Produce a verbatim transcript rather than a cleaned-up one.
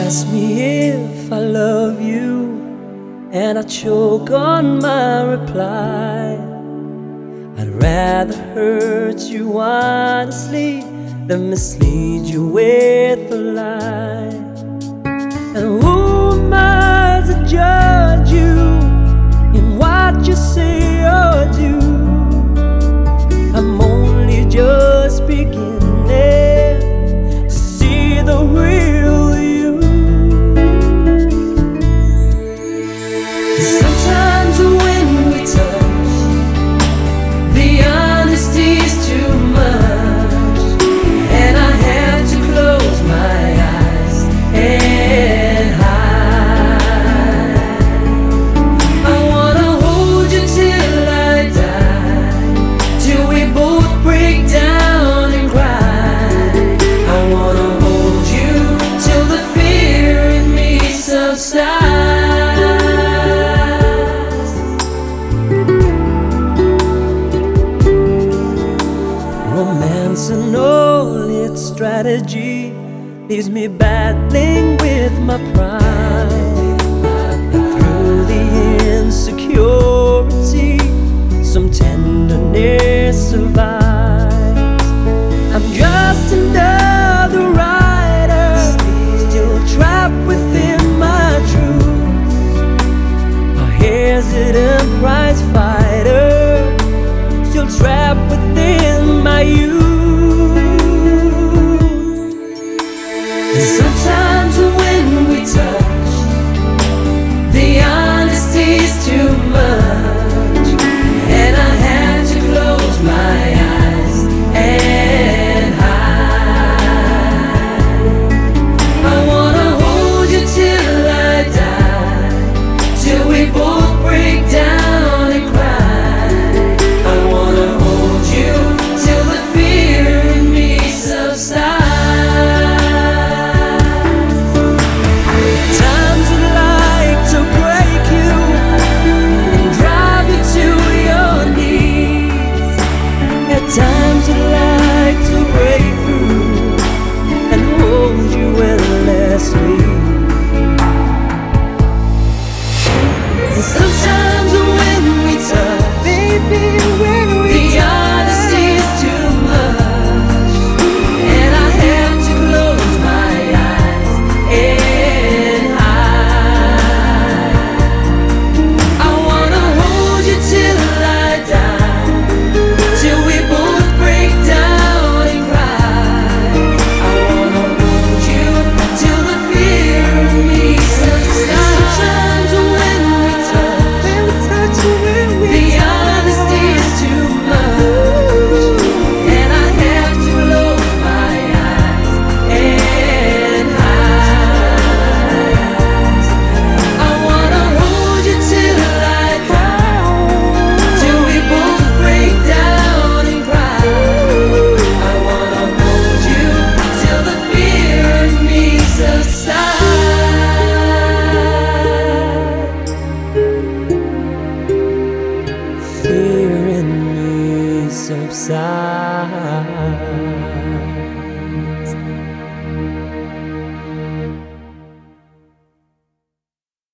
ask me if I love you, and I choke on my reply. I'd rather hurt you honestly than mislead you with a lie. And who am I to judge you in what you say or do? I'm only just beginning to see the real you. Sometimes when we touch, the honesty's too much, and I have to close my eyes and hide. I wanna hold you till I die, till we both break down and cry. I wanna hold you till the fear in me subsides. Romance and all its strategy leaves me battling with my pride. And through the insecurity, some tenderness survives. I'm just another rider, still trapped within my truth, a hesitant prize fighter, still trapped within my youth. Sometimes